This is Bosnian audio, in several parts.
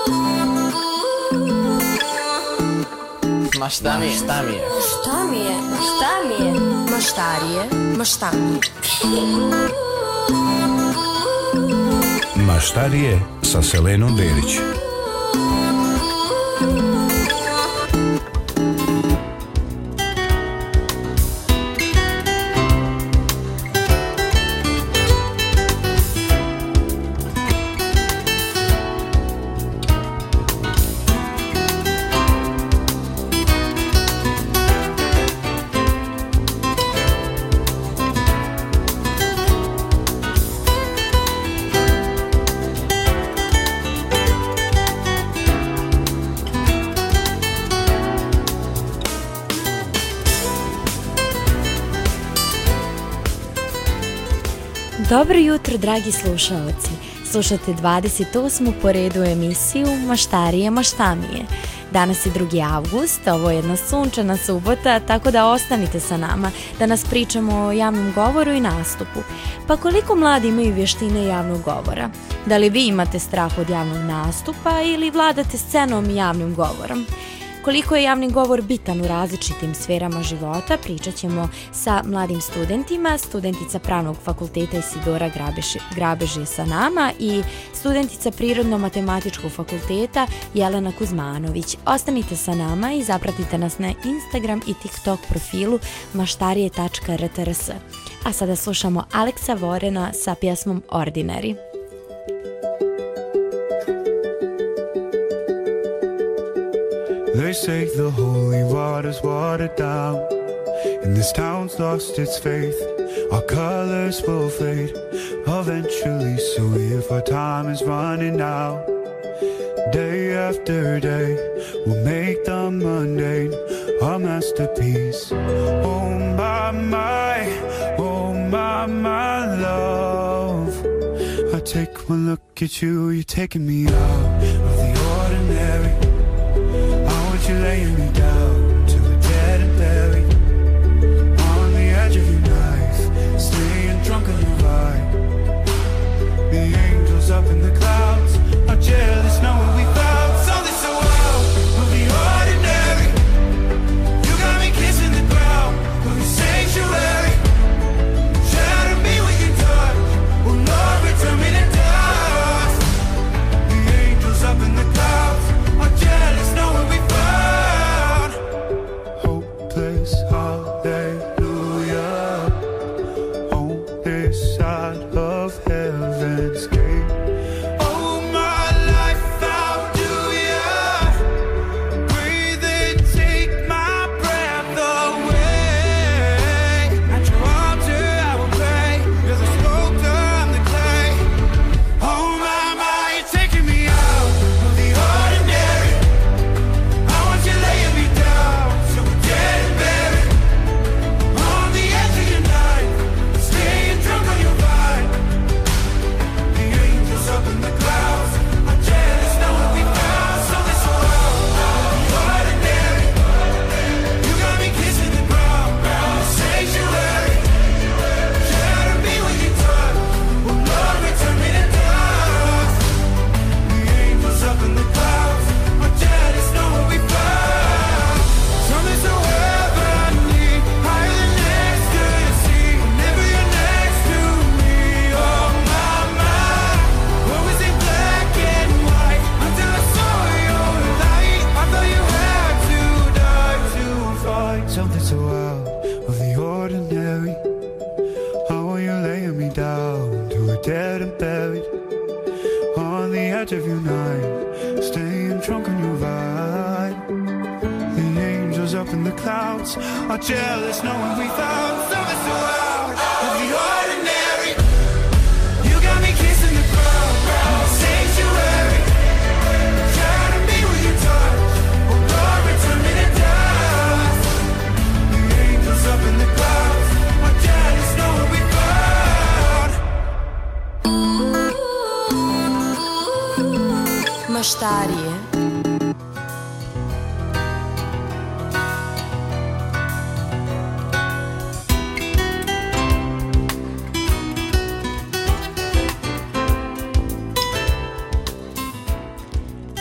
Ma šta mi je? Šta mi je? Maštarije sa Selenom Berić. Dobro jutro, dragi slušaoci. Slušate 28. po redu emisiju Maštarije, maštamije. Danas je 2. avgust, ovo je jedna sunčana subota, tako da ostanite sa nama da nas pričamo o javnom govoru i nastupu. Pa koliko mladi imaju vještine javnog govora? Da li vi imate strah od javnog nastupa ili vladate scenom i javnim govorom? Koliko je javni govor bitan u različitim sferama života, pričat ćemo sa mladim studentima. Studentica Pravnog fakulteta Isidora Grabež je sa nama i studentica Prirodno-matematičkog fakulteta Jelena Kuzmanović. Ostanite sa nama i zapratite nas na Instagram i TikTok profilu maštarije.rtrs. A sada slušamo Aleksa Vorena sa pjesmom Ordinary. They say the holy water's watered down, and this town's lost its faith. Our colors will fade eventually, so if our time is running out, day after day, we'll make the mundane our masterpiece. Oh my, love, I take one look at you, you're taking me out of the ordinary. You're laying me down to a dead and buried on the edge of your knife, staying drunk on your vibe. The angels up in the clouds are jealous knowing we found something so wild of the ordinary. You got me kissing the ground of the sanctuary. Shatter me with your touch, oh Lord, return me to dust. The angels up in the clouds are jealous knowing we hallelujah, on this side of heaven's gate. Oh, my life, how do ya breathe and take my breath away? At your altar I will pray, you're the sculptor, I'm the clay. Oh my, you're taking me out of the ordinary. I want you laying me down so we're dead and buried. On the edge of your night, staying drunk on your vine. The angels up in the clouds are jealous knowing we found something so wild, the ordinary. You got me kissing the ground on the sanctuary. Shatter me with your touch, oh Lord, return me to dust. The angels up in the clouds are jealous knowing we found something so heavenly, higher than ecstasy. Whenever you're next to me, oh my, what was it black and white until I saw your light? I thought you had to die to find something so out of the ordinary. How are you laying me down to a dead and buried on the edge of your night, staying drunk on your vibe. The angels up in the clouds are jealous knowing we found something so out of the ordinary. You got me kissing the ground, sanctuary. Shatter me with your touch, oh Lord, return me to dust. The angels up in the clouds are jealous knowing we found. Maštarije.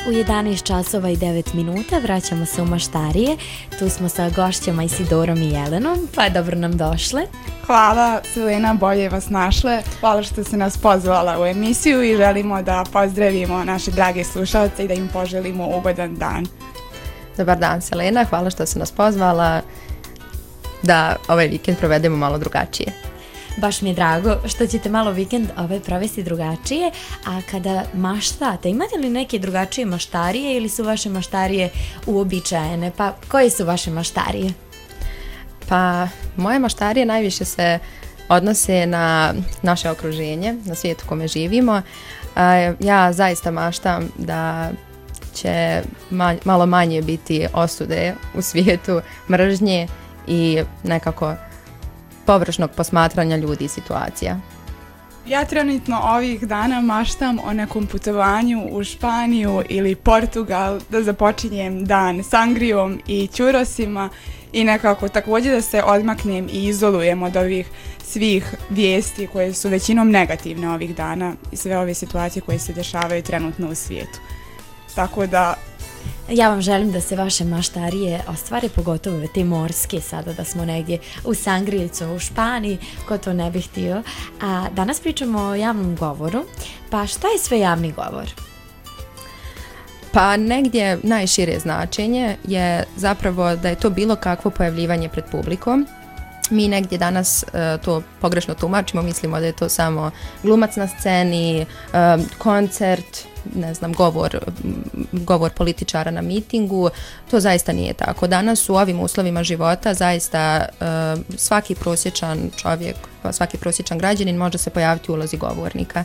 U 11 časova i 9 minuta vraćamo se u Maštarije. Tu smo sa gošćama Isidorom i Jelenom, pa dobro nam došle. Hvala, Selena, bolje vas našle. Hvala što ste nas pozvala u emisiju i želimo da pozdravimo naše drage slušalce i da im poželimo ugodan dan. Dobar dan, Selena, hvala što se nas pozvala da ovaj vikend provedemo malo drugačije. Baš mi je drago što ćete malo vikend provesti drugačije, a kada maštate, imate li neke drugačije maštarije ili su vaše maštarije uobičajene? Pa koje su vaše maštarije? Pa moje maštarije najviše se odnose na naše okruženje, na svijetu u kome živimo. Ja zaista maštam da će malo manje biti osude u svijetu, mržnje i nekako površnog posmatranja ljudi i situacija. Ja trenutno ovih dana maštam o nekom putovanju u Španiju ili Portugal, da započinjem dan sangrijom i churrosima i nekako također da se odmaknem i izolujem od ovih svih vijesti koje su većinom negativne ovih dana i sve ove situacije koje se dešavaju trenutno u svijetu. Tako da ja vam želim da se vaše maštarije ostvare, pogotovo te morske, sada da smo negdje u Sangrijevcu, u Španiji, ko to ne bi htio. A danas pričamo o javnom govoru, pa šta je sve javni govor? Pa negdje najšire značenje je zapravo da je to bilo kakvo pojavljivanje pred publikom. Mi negdje danas to pogrešno tumačimo, mislimo da je to samo glumac na sceni, koncert, ne znam, govor političara na mitingu. To zaista nije tako. Danas u ovim uslovima života zaista svaki prosječan čovjek, svaki prosječan građanin može se pojaviti u ulozi govornika.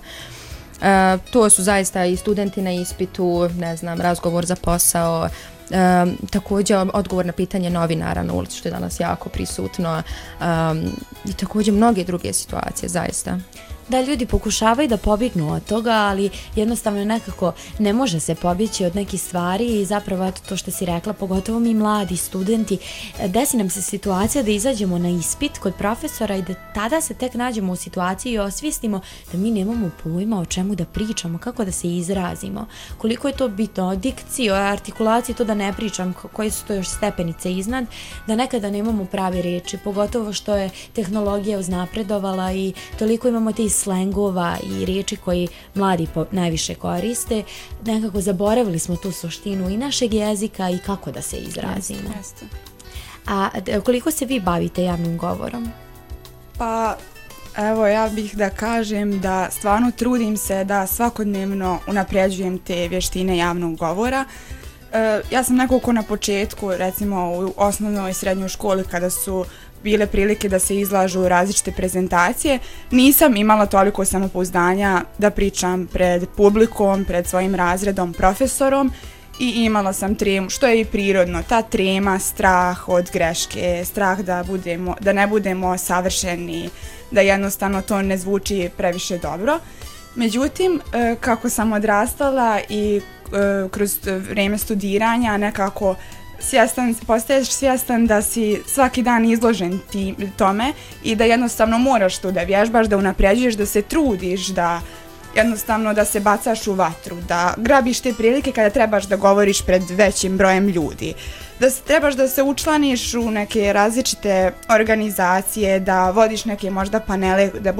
To su zaista i studenti na ispitu, ne znam, razgovor za posao, također odgovor na pitanje novinara na ulici, što je danas jako prisutno, i također mnoge druge situacije, zaista. Da, ljudi pokušavaju da pobjegnu od toga, ali jednostavno nekako ne može se pobjeći od nekih stvari i zapravo eto to što si rekla, pogotovo mi mladi studenti, desi nam se situacija da izađemo na ispit kod profesora i da tada se tek nađemo u situaciji i osvijestimo da mi nemamo pojma o čemu da pričamo, kako da se izrazimo, koliko je to bitno, o dikciji, o artikulaciji, to da ne pričam, koje su to još stepenice iznad, da nekada nemamo prave riječi, pogotovo što je tehnologija uznapredovala i toliko imamo te slengova i riječi koji mladi najviše koriste, nekako zaboravili smo tu suštinu i našeg jezika i kako da se izrazimo. Jeste. A koliko se vi bavite javnim govorom? Pa evo, ja bih da kažem da stvarno trudim se da svakodnevno unapređujem te vještine javnog govora. Ja sam nekako na početku, recimo u osnovnoj i srednjoj školi, kada su bile prilike da se izlažu različite prezentacije, nisam imala toliko samopouzdanja da pričam pred publikom, pred svojim razredom, profesorom, i imala sam tremu, što je i prirodno, ta trema, strah od greške, strah da ne budemo savršeni, da jednostavno to ne zvuči previše dobro. Međutim, kako sam odrastala i kroz vrijeme studiranja nekako postaješ svjestan da si svaki dan izložen tome i da jednostavno moraš to da vježbaš, da unapređuješ, da se trudiš, da jednostavno da se bacaš u vatru, da grabiš te prilike kada trebaš da govoriš pred većim brojem ljudi, da trebaš da se učlaniš u neke različite organizacije, da vodiš neke možda panele, da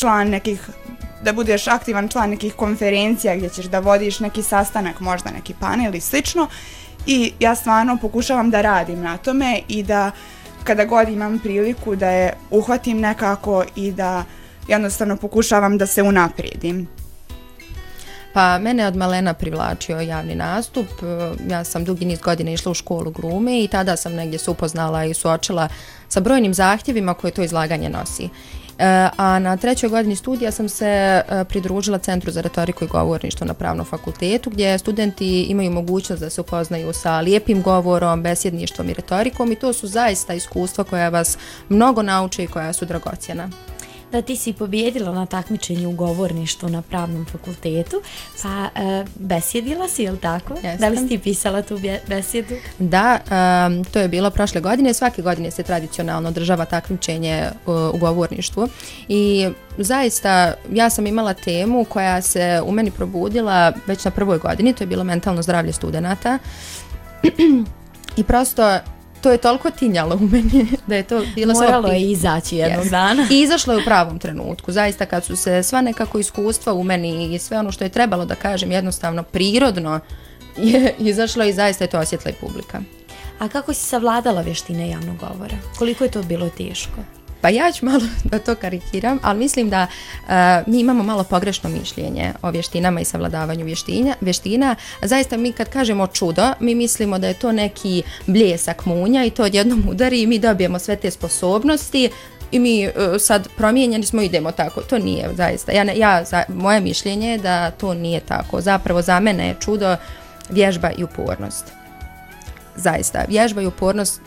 budeš aktivan član nekih konferencija gdje ćeš da vodiš neki sastanak, možda neki panel i slično. I ja stvarno pokušavam da radim na tome i da kada god imam priliku da je uhvatim nekako i da jednostavno pokušavam da se unaprijedim. Pa mene od malena privlačio javni nastup. Ja sam dugi niz godina išla u školu glume i tada sam negdje se upoznala i suočila sa brojnim zahtjevima koje to izlaganje nosi. A na 3. godini studija sam se pridružila Centru za retoriku i govorništvo na Pravnom fakultetu, gdje studenti imaju mogućnost da se upoznaju sa lijepim govorom, besjedništvom i retorikom, i to su zaista iskustva koja vas mnogo nauče i koja su dragocjena. Da, ti si pobijedila na takmičenju u govorništvu na pravnom fakultetu, pa besjedila si, je li tako? Jesam. Da li si ti pisala tu besjedu? Da, to je bilo prošle godine. Svake godine se tradicionalno održava takmičenje u govorništvu i zaista ja sam imala temu koja se u meni probudila već na prvoj godini, to je bilo mentalno zdravlje studenata i prosto to je toliko tinjalo u meni da je to bilo moralo je izaći jednog dana. I izašlo je u pravom trenutku. Zaista kad su se sva nekako iskustva u meni i sve ono što je trebalo da kažem jednostavno prirodno je izašlo i zaista je to osjetila i publika. A kako si savladala vještine javnog govora? Koliko je to bilo teško? Pa ja ću malo da to karikiram, ali mislim da mi imamo malo pogrešno mišljenje o vještinama i savladavanju vještina. Zaista mi kad kažemo čudo, mi mislimo da je to neki bljesak munja i to odjednom udari i mi dobijemo sve te sposobnosti i mi sad promijenjeni smo, idemo tako. To nije zaista. Moje mišljenje je da to nije tako. Zapravo za mene je čudo vježba i upornost. Zaista, vježba i upornost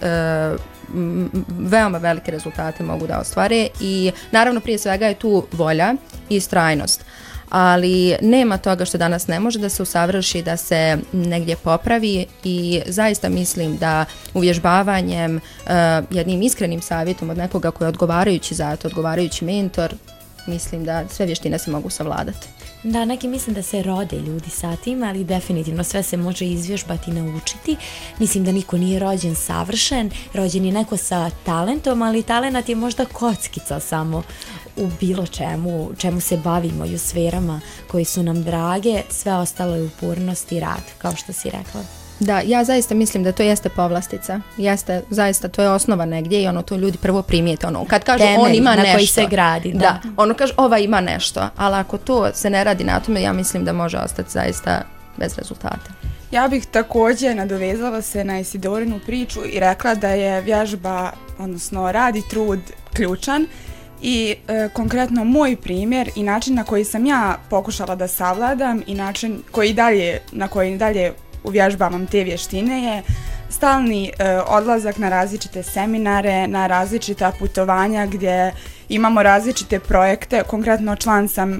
veoma velike rezultate mogu da ostvare i naravno prije svega je tu volja i istrajnost. Ali nema toga što danas ne može da se usavrši, da se negdje popravi i zaista mislim da uvježbavanjem, jednim iskrenim savjetom od nekoga koji je odgovarajući za to, odgovarajući mentor, mislim da sve vještine se mogu savladati. Da, neki mislim da se rode ljudi sa tim, ali definitivno sve se može izvježbati i naučiti. Mislim da niko nije rođen savršen, rođen je neko sa talentom, ali talenat je možda kockica samo u bilo čemu se bavimo i u sferama koji su nam drage, sve ostalo je upornost i rad, kao što si rekla. Da, ja zaista mislim da to jeste povlastica. Jeste, zaista, to je osnova negdje i ono to ljudi prvo primijete. Ono, kad kažu temelj on ima na nešto. Koji se gradi. Da, ono kaže ova ima nešto, ali ako to se ne radi na tome, ja mislim da može ostati zaista bez rezultata. Ja bih također nadovezala se na Isidorinu priču i rekla da je vježba, odnosno rad i trud ključan i konkretno moj primjer i način na koji sam ja pokušala da savladam i način na koji dalje uvježbavam te vještine je stalni odlazak na različite seminare, na različita putovanja gdje imamo različite projekte. Konkretno član sam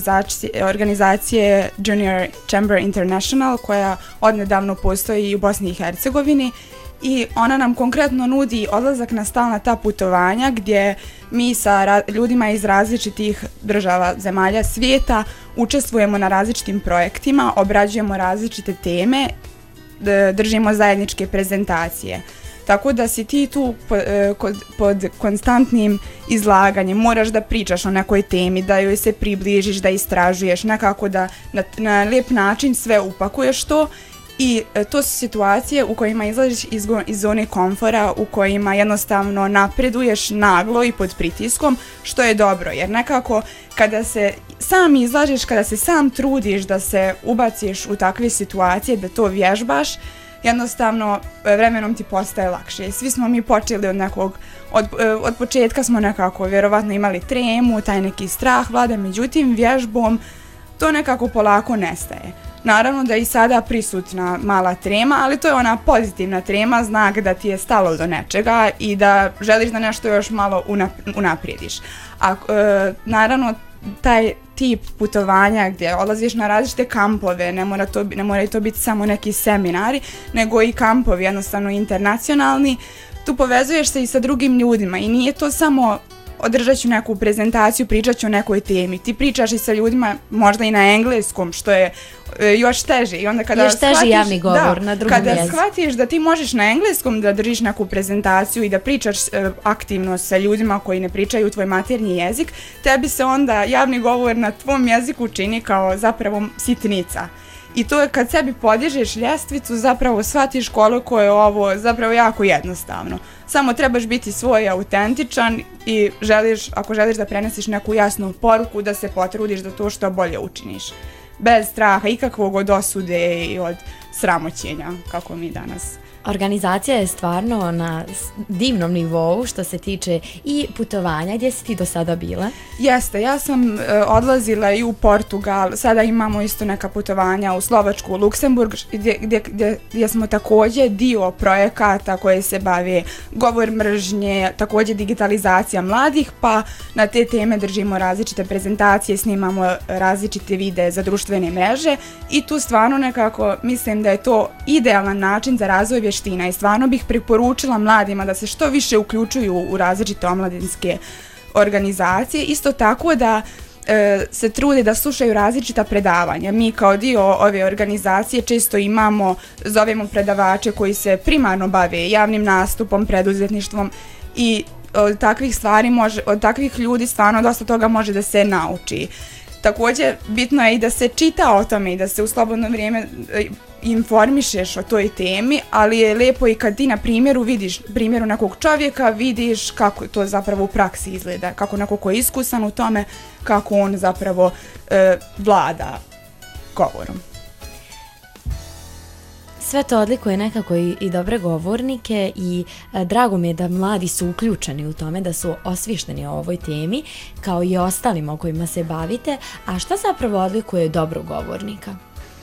organizacije Junior Chamber International koja odnedavno postoji u Bosni i Hercegovini i ona nam konkretno nudi odlazak na stalna ta putovanja gdje mi sa ljudima iz različitih država, zemalja svijeta učestvujemo na različitim projektima, obrađujemo različite teme, držimo zajedničke prezentacije. Tako da si ti tu pod konstantnim izlaganjem, moraš da pričaš o nekoj temi, da joj se približiš, da istražuješ, nekako da na lijep način sve upakuješ to. I to su situacije u kojima izlaziš iz zone komfora, u kojima jednostavno napreduješ naglo i pod pritiskom, što je dobro, jer nekako kada se sam izlažiš, kada se sam trudiš da se ubaciš u takve situacije, da to vježbaš, jednostavno vremenom ti postaje lakše. Svi smo mi počeli od početka smo nekako vjerovatno imali tremu, taj neki strah vlada, međutim vježbom to nekako polako nestaje. Naravno da je i sada prisutna mala trema, ali to je ona pozitivna trema, znak da ti je stalo do nečega i da želiš da nešto još malo unaprijediš. Naravno, taj tip putovanja gdje odlaziš na različite kampove, ne moraju to biti samo neki seminari, nego i kampovi, jednostavno internacionalni, tu povezuješ se i sa drugim ljudima i nije to samo održat ću neku prezentaciju, pričat ću o nekoj temi. Ti pričaš i sa ljudima možda i na engleskom, što je još teže. I onda kada još teži javni govor na drugom jeziku. Kada shvatiš da ti možeš na engleskom da držiš neku prezentaciju i da pričaš aktivno sa ljudima koji ne pričaju tvoj maternji jezik, tebi se onda javni govor na tvom jeziku čini kao zapravo sitnica. I to je kad sebi podižeš ljestvicu, zapravo shvatiš koliko je ovo zapravo jako jednostavno. Samo trebaš biti svoj autentičan i ako želiš da prenesiš neku jasnu poruku, da se potrudiš da to što bolje učiniš. Bez straha ikakvog od osude i od sramoćenja, kako mi danas Organizacija je stvarno na divnom nivou što se tiče i putovanja. Gdje si ti do sada bila? Jeste, ja sam odlazila i u Portugal, sada imamo isto neka putovanja u Slovačku, u Luksemburg, gdje smo također dio projekata koje se bave govor mržnje, također digitalizacija mladih, pa na te teme držimo različite prezentacije, snimamo različite videe za društvene mreže i tu stvarno nekako mislim da je to idealan način za razvoj vještina i stvarno bih preporučila mladima da se što više uključuju u različite omladinske organizacije, isto tako da se trude da slušaju različita predavanja. Mi kao dio ove organizacije često zovemo predavače koji se primarno bave javnim nastupom, preduzetništvom i od takvih stvari od takvih ljudi stvarno dosta toga može da se nauči. Također bitno je i da se čita o tome i da se u slobodno vrijeme informišeš o toj temi, ali je lijepo i kad ti na primjeru nekog čovjeka vidiš kako to zapravo u praksi izgleda, kako neko ko je iskusan u tome, kako on zapravo vlada govorom. Sve to odlikuje nekako i dobre govornike i drago mi je da mladi su uključeni u tome, da su osviješteni o ovoj temi, kao i ostalima o kojima se bavite. A šta zapravo odlikuje dobrog govornika?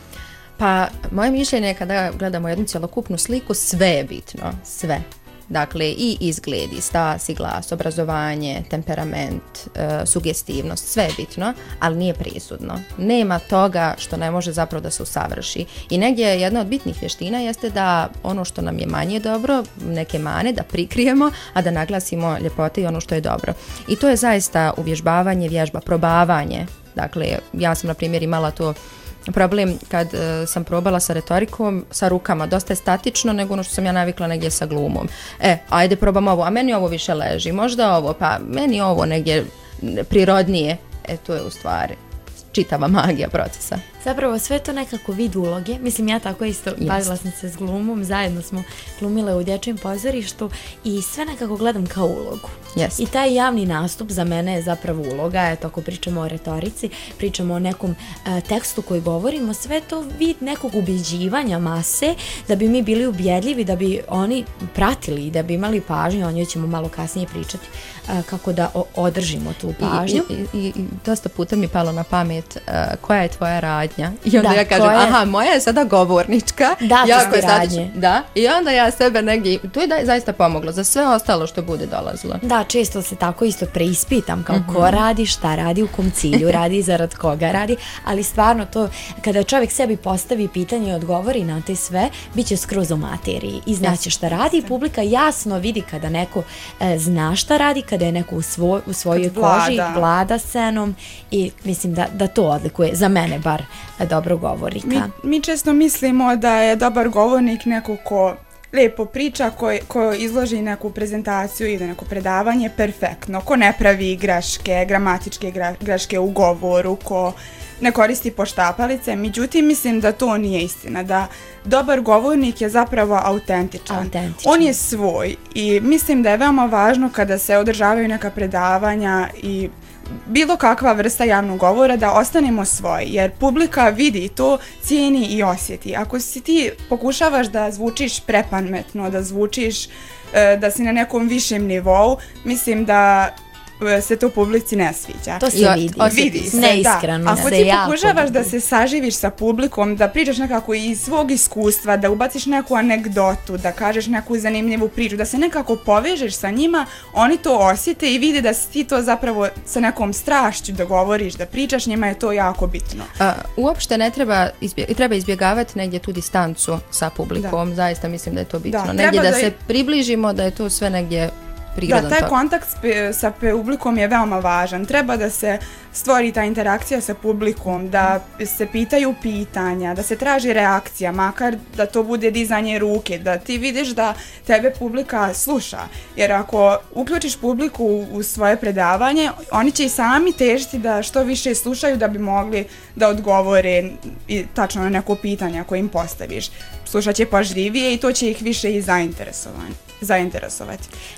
Pa, moje mišljenje je kada gledamo jednu cjelokupnu sliku, sve je bitno, sve. Dakle, i izgled, i stas, i glas, obrazovanje, temperament, sugestivnost, sve je bitno, ali nije presudno. Nema toga što ne može zapravo da se usavrši. I negdje jedna od bitnih vještina jeste da ono što nam je manje dobro, neke mane, da prikrijemo, a da naglasimo ljepote i ono što je dobro. I to je zaista uvježbavanje, vježba, probavanje. Dakle, ja sam na primjer imala to problem kad sam probala sa retorikom, sa rukama, dosta je statično nego ono što sam ja navikla negdje sa glumom. Ajde probam ovo, a meni ovo više leži, možda ovo, pa meni ovo negdje prirodnije. To je u stvari čitava magija procesa. Zapravo sve to nekako vid uloge. Mislim, ja tako isto bavila sam se s glumom, zajedno smo glumile u dječjem pozorištu i sve nekako gledam kao ulogu. I taj javni nastup za mene je zapravo uloga. Eto, ako pričamo o retorici, pričamo o nekom tekstu koji govorimo, sve to vid nekog ubjeđivanja mase da bi mi bili ubjedljivi, da bi oni pratili i da bi imali pažnju. O njoj ćemo malo kasnije pričati kako da održimo tu pažnju. I dosta puta mi je palo na pamet koja je tvoja radnja. I onda ja kažem, aha, moja je sada govornička. Da, jako je radnje. Da, i onda ja sebe negdje, to je zaista pomoglo za sve ostalo što bude dolazilo. Da, često se tako isto preispitam kao ko radi, šta radi, u kom cilju radi, zarad koga radi, ali stvarno to, kada čovjek sebi postavi pitanje i odgovori na te sve, bit će skroz u materiji i znaće šta radi i publika jasno vidi kada neko zna šta radi, kada je neko u svojoj koži, vlada scenom i mislim da to odlikuje, za mene bar, dobro govornika. Mi često mislimo da je dobar govornik neko ko lijepo priča, ko izloži neku prezentaciju ili neko predavanje perfektno, ko ne pravi greške, gramatičke greške u govoru, ko ne koristi poštapalice. Međutim, mislim da to nije istina, da dobar govornik je zapravo autentičan. On je svoj i mislim da je veoma važno kada se održavaju neka predavanja i bilo kakva vrsta javnog govora da ostanemo svoji, jer publika vidi to, cijeni i osjeti. Ako si ti pokušavaš da zvučiš prepametno, da zvučiš da si na nekom višem nivou, mislim da se to publici ne sviđa. To se vidi se, neiskreno. Ako ti pokušavaš da se saživiš sa publikom, da pričaš nekako iz svog iskustva, da ubaciš neku anegdotu, da kažeš neku zanimljivu priču, da se nekako povežeš sa njima, oni to osjete i vide da si ti to zapravo sa nekom strašću da govoriš, da pričaš, njima je to jako bitno. Uopšte ne treba izbjegavati negdje tu distancu sa publikom, zaista mislim da je to bitno. Negdje da se približimo, da je to sve negdje prirodan. Da, taj kontakt sa publikom je veoma važan. Treba da se stvori ta interakcija sa publikom, da se pitaju pitanja, da se traži reakcija, makar da to bude dizanje ruke, da ti vidiš da tebe publika sluša. Jer ako uključiš publiku u svoje predavanje, oni će i sami težiti da što više slušaju da bi mogli da odgovore tačno na neko pitanje koje im postaviš. Slušat će pažljivije i to će ih više i zainteresovati. Da,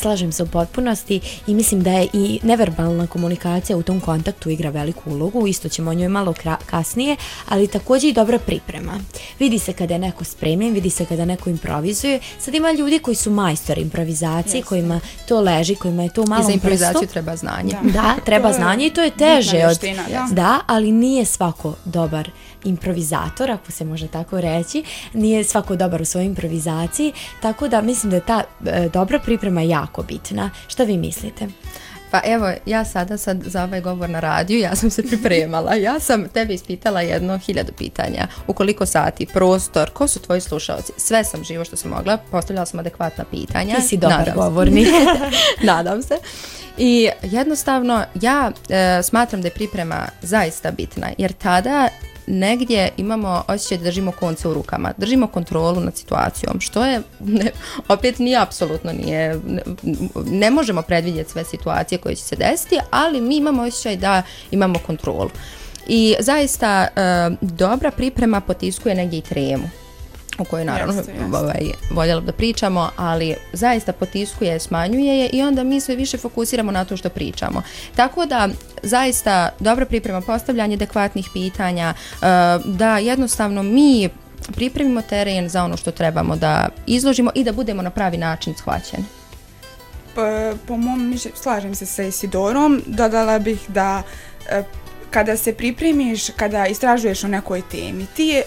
slažem se u potpunosti i mislim da je i neverbalna komunikacija u tom kontaktu igra veliku ulogu, isto ćemo o njoj malo kasnije, ali također i dobra priprema. Vidi se kada je neko spremljen, vidi se kada neko improvizuje. Sad ima ljudi koji su majstori improvizacije, kojima to leži, kojima je to malo I za improvizaciju treba znanje. Da, treba znanje i to je teže vještina, da, ali nije svako dobar improvizator, ako se može tako reći, nije svako dobar u svojoj improvizaciji, tako da mislim da je ta dobra priprema jako bitna. Šta vi mislite? Pa evo, ja sad za ovaj govor na radiju, ja sam se pripremala. Ja sam tebe ispitala 1000 pitanja. U koliko sati, prostor, ko su tvoji slušalci? Sve sam živo što sam mogla, postavljala sam adekvatna pitanja. Ti si dobar govornik. Nadam se. I jednostavno, ja smatram da je priprema zaista bitna, jer tada negdje imamo osjećaj da držimo konce u rukama, držimo kontrolu nad situacijom, što je, opet nije apsolutno, ne možemo predvidjeti sve situacije koje će se desiti, ali mi imamo osjećaj da imamo kontrolu. I zaista dobra priprema potiskuje negdje i tremu, o kojoj naravno voljela da pričamo, ali zaista potiskuje, smanjuje je i onda mi sve više fokusiramo na to što pričamo. Tako da zaista dobra priprema, postavljanje adekvatnih pitanja, da jednostavno mi pripremimo teren za ono što trebamo da izložimo i da budemo na pravi način shvaćeni. Po mom mišljenju, slažem se sa Isidorom, dodala bih da kada se pripremiš, kada istražuješ o nekoj temi, ti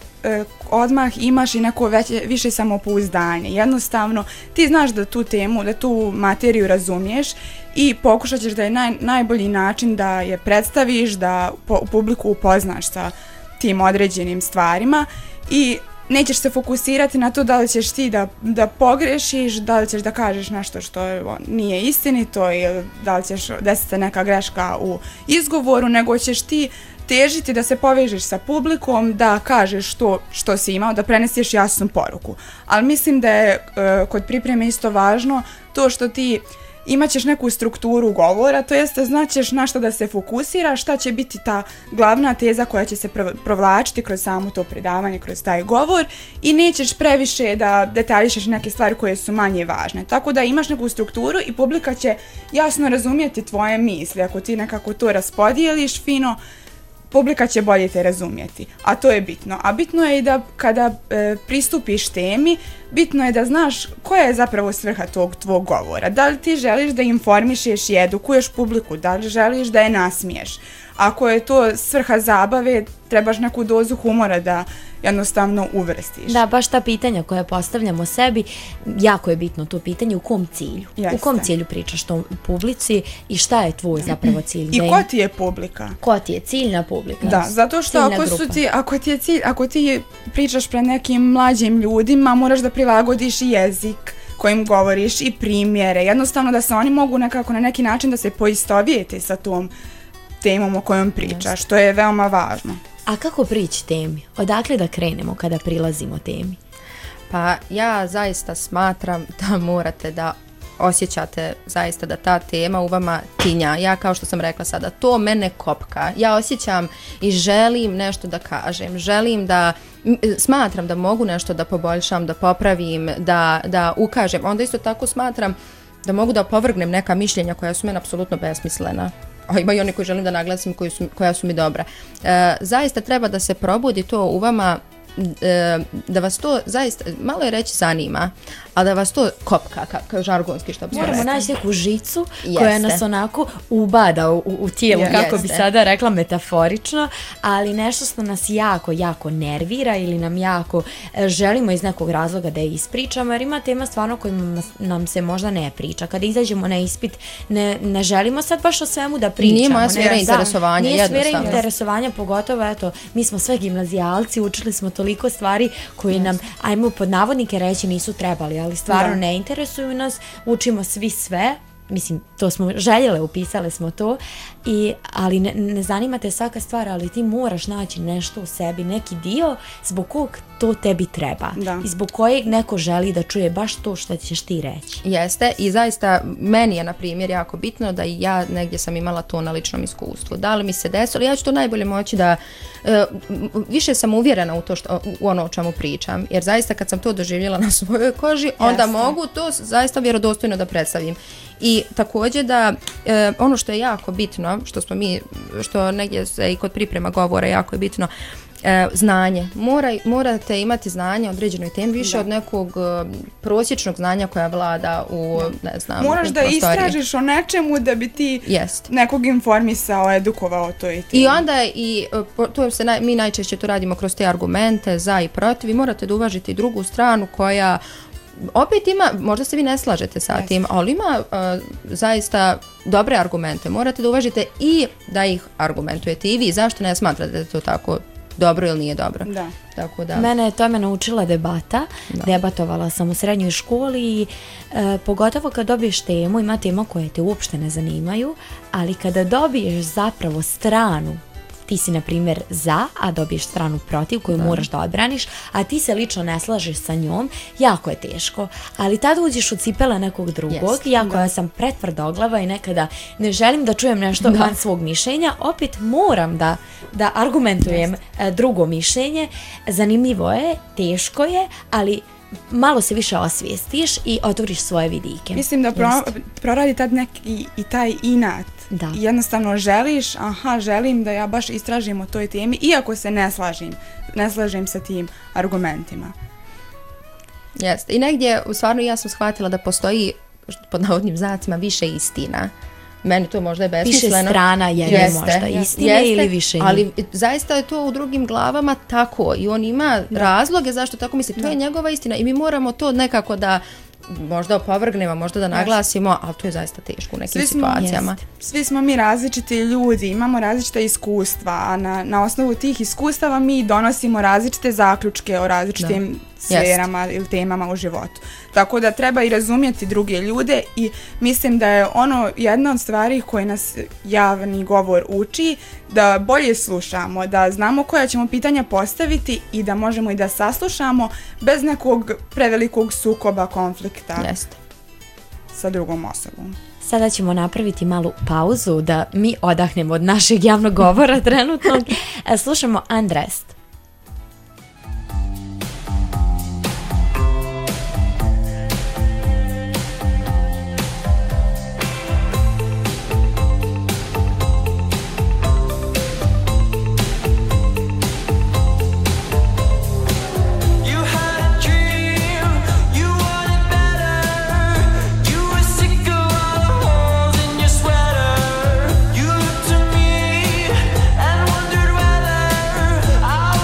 odmah imaš i neko više samopouzdanje. Jednostavno, ti znaš da tu temu, da tu materiju razumiješ i pokušat ćeš da je najbolji način da je predstaviš, da publiku upoznaš sa tim određenim stvarima i nećeš se fokusirati na to da li ćeš ti da pogrešiš, da li ćeš da kažeš nešto što nije istinito ili da li ćeš desiti neka greška u izgovoru, nego ćeš ti težiti da se povežeš sa publikom, da kažeš što si imao, da preneseš jasnu poruku. Ali mislim da je kod pripreme isto važno to što ti imaćeš neku strukturu govora, to jeste znaćeš na što da se fokusiraš, šta će biti ta glavna teza koja će se provlačiti kroz samo to predavanje, kroz taj govor i nećeš previše da detaljišeš neke stvari koje su manje važne. Tako da imaš neku strukturu i publika će jasno razumjeti tvoje misli. Ako ti nekako to raspodijeliš fino, publika će bolje te razumjeti, a to je bitno. A bitno je i da kada pristupiš temi, bitno je da znaš koja je zapravo svrha tog tvog govora. Da li ti želiš da informišeš i edukuješ publiku, da li želiš da je nasmiješ. Ako je to svrha zabave, trebaš neku dozu humora da jednostavno uvrstiš. Da, baš ta pitanja koja postavljamo sebi, jako je bitno to pitanje u kom cilju. Jeste. U kom cilju pričaš to publici i šta je tvoj zapravo cilj? I ko ti je publika? Ko ti je ciljna publika? Da, zato što ako ti pričaš pred nekim mlađim ljudima, moraš da prilagodiš i jezik kojim govoriš i primjere. Jednostavno da se oni mogu nekako na neki način da se poistovijete sa tom temom o kojom pričaš, što je veoma važno. A kako prići temi? Odakle da krenemo kada prilazimo temi? Pa ja zaista smatram da morate da osjećate zaista da ta tema u vama tinja. Ja kao što sam rekla sada, to mene kopka. Ja osjećam i želim nešto da kažem, smatram da mogu nešto da poboljšam, da popravim, da ukažem. Onda isto tako smatram da mogu da opovrgnem neka mišljenja koja su meni apsolutno besmislena. A ima i one koje želim da naglasim koja su mi dobra. Zaista treba da se probudi to u vama, da vas to zaista, malo je reći zanima, ali da vas to kopka, kao žargonski što bi se rekla. Moramo naći neku žicu koja nas onako ubada u tijelu, kako bi sada rekla metaforično, ali nešto što nas jako, jako nervira ili nam jako želimo iz nekog razloga da je ispričamo, jer ima tema stvarno kojima nam se možda ne priča. Kada izađemo na ispit, ne želimo sad baš o svemu da pričamo. Nije moja sfera interesovanja, jednostavno. Nije sfera interesovanja, pogotovo, eto, mi smo sve gimnazijalci, učili smo toliko stvari koje nam, ajmo pod navodnike reći, nisu trebali, ali stvarno ne interesuju nas, učimo svi sve mislim, to smo željele, upisale smo to, ali ne zanima te svaka stvar, ali ti moraš naći nešto u sebi, neki dio zbog kog to tebi treba i zbog kojeg neko želi da čuje baš to što ćeš ti reći. Jeste, i zaista meni je na primjer jako bitno da i ja negdje sam imala to na ličnom iskustvu. Da li mi se desilo, ja ću to najbolje moći da više sam uvjerena u ono o čemu pričam, jer zaista kad sam to doživjela na svojoj koži, onda mogu to zaista vjerodostojno da predstavim. I također da ono što je jako bitno, što negdje se i kod priprema govora jako je bitno, znanje. Morate imati znanje o određenoj temi više od nekog prosječnog znanja koja vlada u, ne znam, moraš da istražiš o nečemu da bi ti nekog informisao, edukovao to i ti. I onda mi najčešće to radimo kroz te argumente za i protiv i morate da uvažite i drugu stranu koja opet ima, možda se vi ne slažete sa tim, ali ima zaista dobre argumente. Morate da uvažite i da ih argumentujete i vi. Zašto ne smatrate da je to tako dobro ili nije dobro? Tako da. Mene je tome naučila debata. Debatovala sam u srednjoj školi i pogotovo kad dobiješ temu, ima tema koje te uopšte ne zanimaju, ali kada dobiješ zapravo stranu, ti si na primjer za, a dobiješ stranu protiv koju moraš da odbraniš, a ti se lično ne slažeš sa njom, jako je teško. Ali tada uđeš u cipele nekog drugog, ja sam pretvrdoglava i nekada ne želim da čujem nešto van svog mišljenja, opet moram da argumentujem drugo mišljenje. Zanimljivo je, teško je, ali malo se više osvijestiš i otvoriš svoje vidike. Mislim da proradi tad neki i taj inat. I jednostavno želim da ja baš istražim o toj temi, iako se ne slažem sa tim argumentima. Jeste. I negdje, stvarno ja sam shvatila da postoji, pod navodnim znacima, više istina. Meni to možda je besmisleno. Više strana je možda istine ili više. Ali zaista je to u drugim glavama tako i on ima razloge zašto tako misli. To je njegova istina i mi moramo to nekako da možda opovrgnemo, možda da naglasimo, ali to je zaista teško u nekim situacijama. Svi smo mi različiti ljudi, imamo različita iskustva, a na osnovu tih iskustava mi donosimo različite zaključke o različitim sferama ili temama u životu. Tako da treba i razumjeti druge ljude i mislim da je ono jedna od stvari koje nas javni govor uči, da bolje slušamo, da znamo koja ćemo pitanja postaviti i da možemo i da saslušamo bez nekog prevelikog sukoba, konflikta sa drugom osobom. Sada ćemo napraviti malu pauzu da mi odahnemo od našeg javnog govora trenutnog. Slušamo Undressed. I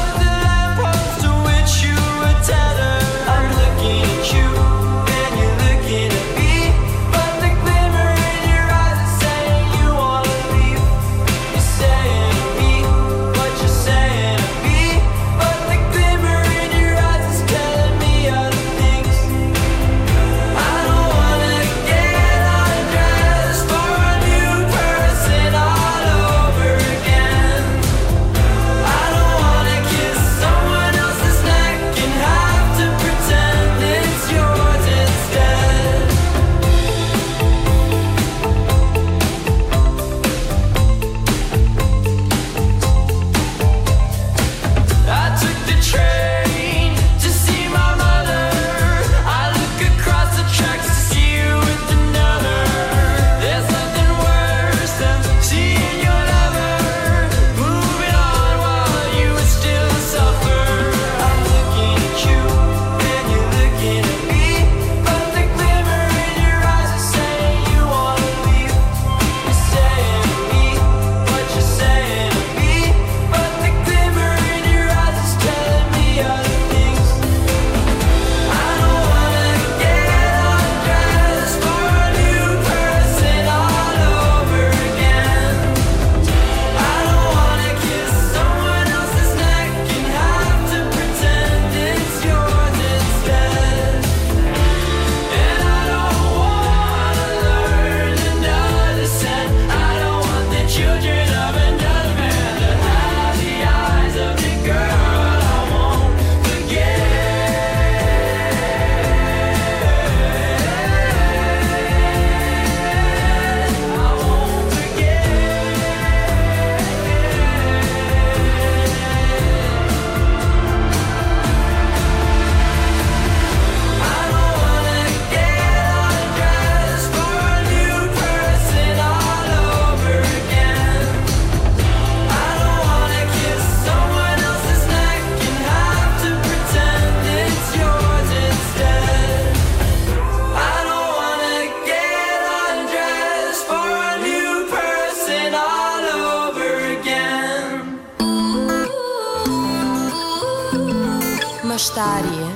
maštarije.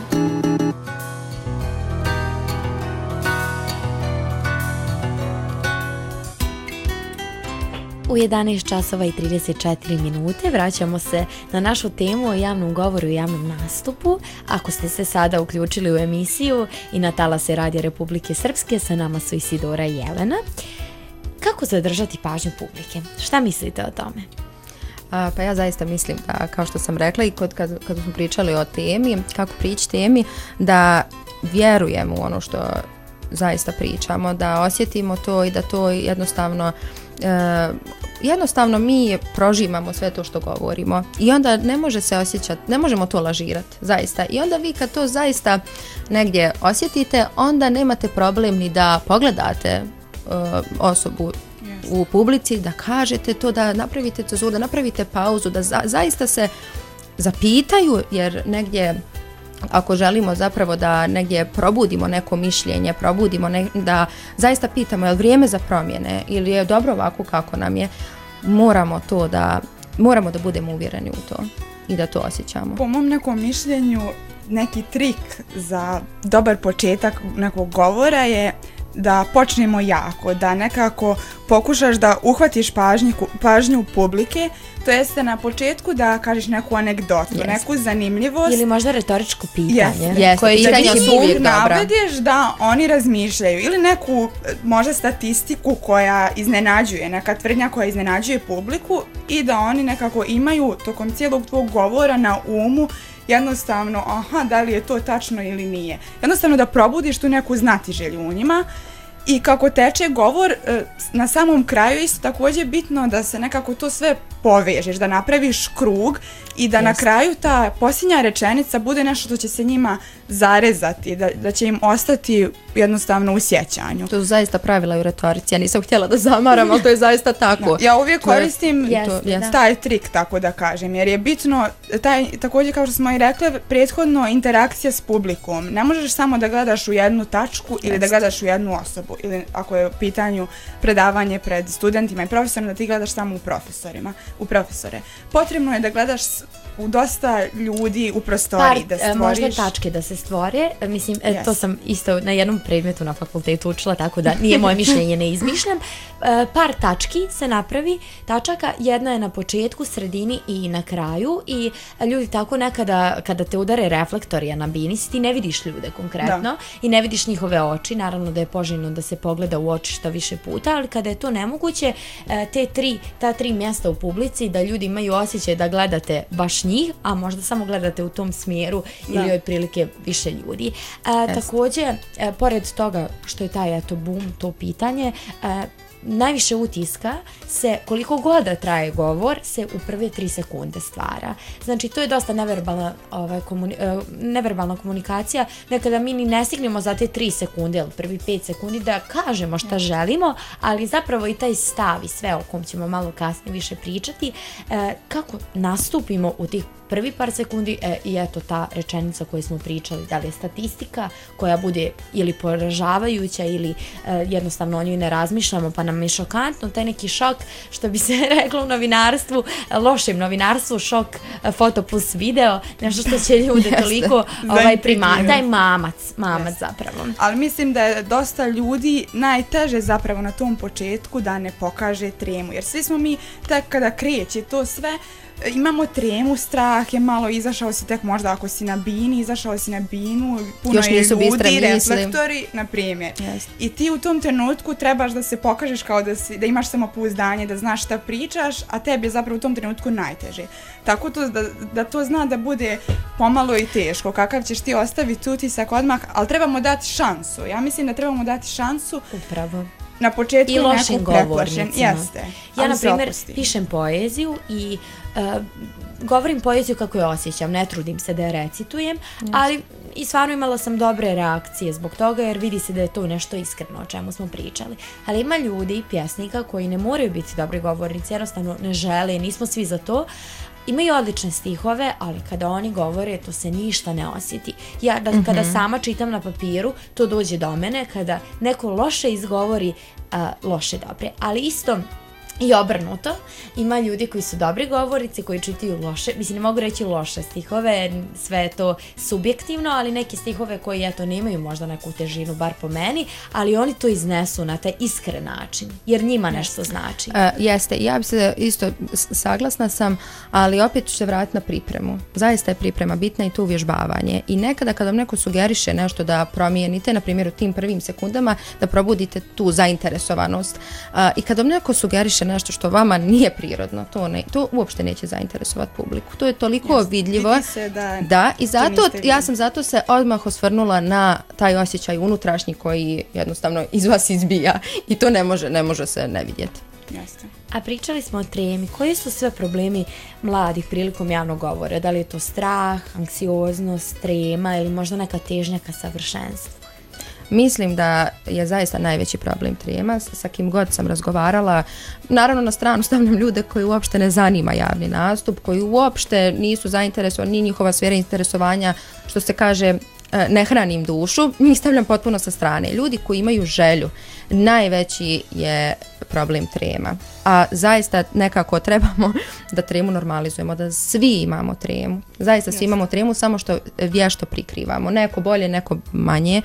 U 11 časova i 34 minute vraćamo se na našu temu o javnom govoru i javnom nastupu. Ako ste se sada uključili u emisiju i na talase Radija Republike Srpske, sa nama su Isidora i Jelena. Kako zadržati pažnju publike? Šta mislite o tome? Pa ja zaista mislim da, kao što sam rekla i kad smo pričali o temi, kako prići temi, da vjerujemo u ono što zaista pričamo, da osjetimo to i da to jednostavno mi proživamo sve to što govorimo i onda ne može se osjećati, ne možemo to lažirati, zaista. I onda vi kad to zaista negdje osjetite, onda nemate problem ni da pogledate osobu u publici, da kažete to, da napravite cenzuru, da napravite pauzu, da zaista se zapitaju, jer negdje ako želimo zapravo da negdje probudimo neko mišljenje, da zaista pitamo je li vrijeme za promjene ili je dobro ovako kako nam je, moramo da budemo uvjereni u to i da to osjećamo. Po mom nekom mišljenju, neki trik za dobar početak nekog govora je da počnemo jako, da nekako pokušaš da uhvatiš pažnju publike, to jeste na početku da kažeš neku anegdotu, neku zanimljivost. Ili možda retoričko pitanje. Koje pitanje su uvijek dobra. Navediš da oni razmišljaju ili neku možda statistiku koja iznenađuje, neka tvrdnja koja iznenađuje publiku i da oni nekako imaju tokom cijelog tvog govora na umu jednostavno, da li je to tačno ili nije. Jednostavno da probudiš tu neku znatiželju u njima i kako teče govor, na samom kraju isto također bitno da se nekako to sve povežeš, da napraviš krug i da na kraju ta posljednja rečenica bude nešto što će se njima zarezati, da će im ostati jednostavno u sjećanju. To su zaista pravila i u retorici, ja nisam htjela da zamaram, ali to je zaista tako. Ja uvijek koristim taj trik, tako da kažem, jer je bitno, također kao što smo i rekli, prethodno interakcija s publikom. Ne možeš samo da gledaš u jednu tačku ili da gledaš u jednu osobu, ili ako je u pitanju predavanje pred studentima i profesorima, da ti gledaš samo u profesore. Potrebno je da gledaš u dosta ljudi u prostoriji, da stvoriš... Možda tačke da se stvore, mislim, to sam isto na jednom predmetu na fakultetu učila, tako da nije moje mišljenje, ne izmišljam. Par tački se napravi, tačaka, jedna je na početku, sredini i na kraju i ljudi tako nekada, kada te udare reflektorija na bini, ti ne vidiš ljude konkretno i ne vidiš njihove oči, naravno da je poželjno da se pogleda u oči što više puta, ali kada je to nemoguće, ta tri mjesta u publici, da ljudi imaju osjećaj da gledate baš njih, a možda samo gledate u tom smjeru ili otprilike više ljudi. Također, pored toga što je taj boom, to pitanje, najviše utiska se, koliko god da traje govor, se u prve 3 sekunde stvara. Znači, to je dosta neverbalna komunikacija. Nekada mi ni ne stignemo za te 3 sekunde ili prvi 5 sekundi da kažemo šta želimo, ali zapravo i taj stav i sve o kom ćemo malo kasnije više pričati, kako nastupimo u tih prvi par sekundi i eto ta rečenica koju smo pričali, da li je statistika koja bude ili poražavajuća ili jednostavno o njoj ne razmišljamo pa nam je šokantno, taj neki šok što bi se reklo u novinarstvu, lošem novinarstvu, šok foto plus video, nešto što će ljude toliko taj mamac zapravo. Ali mislim da je dosta ljudi najteže zapravo na tom početku da ne pokaže tremu, jer svi smo mi tek kada kreće to sve, imamo tremu, strah je malo, izašao si tek možda ako si na bini, puno je ljudi, reflektori, na primjer. I ti u tom trenutku trebaš da se pokažeš kao da imaš samopouzdanje, da znaš šta pričaš, a tebi je zapravo u tom trenutku najteže. Tako da to zna da bude pomalo i teško, kakav ćeš ti ostaviti utisak odmah, ali trebamo dati šansu. Ja mislim da trebamo dati šansu. Upravo. Na početku i lošim govornicima. Jeste. Ja, na primjer, pišem poeziju i govorim poeziju kako je osjećam, ne trudim se da je recitujem, ali i stvarno imala sam dobre reakcije zbog toga jer vidi se da je to nešto iskreno o čemu smo pričali. Ali ima ljudi i pjesnika koji ne moraju biti dobri govornici, jednostavno ne žele, nismo svi za to. Imaju odlične stihove, ali kada oni govore, to se ništa ne osjeti. Ja kada sama čitam na papiru, to dođe do mene, kada neko loše izgovori, loše dobre. Ali isto, I obrnuto, ima ljudi koji su dobri govorici, koji čitaju loše, mislim ne mogu reći loše stihove, sve je to subjektivno, ali neke stihove koji eto nemaju možda neku težinu, bar po meni, ali oni to iznesu na taj iskren način, jer njima nešto znači. Jeste, ja bi se isto saglasna sam, ali opet ću se vratiti na pripremu. Zaista je priprema bitna i to uvježbavanje. I nekada kad vam neko sugeriše nešto da promijenite, na primjer u tim prvim sekundama, da probudite tu zainteresovanost. I kad vam neko sugeriše nešto što vama nije prirodno, to uopšte neće zainteresovati publiku. To je toliko vidljivo. Da, i ja sam zato se odmah osvrnula na taj osjećaj unutrašnji koji jednostavno iz vas izbija i to ne može se ne vidjeti. Jeste. A pričali smo o tremi. Koji su sve problemi mladih prilikom javnog govora? Da li je to strah, anksioznost, trema ili možda neka težnja ka savršenstvu? Mislim da je zaista najveći problem trema, sa kim god sam razgovarala. Naravno na stranu stavljam ljude koji uopšte ne zanima javni nastup, koji uopšte nisu zainteresovani, ni njihova sfera interesovanja, što se kaže, ne hranim dušu, njih stavljam potpuno sa strane. Ljudi koji imaju želju, najveći je problem trema. A zaista nekako trebamo da tremu normalizujemo, da svi imamo tremu. Zaista svi imamo tremu, samo što vješto prikrivamo. Neko bolje, neko manje.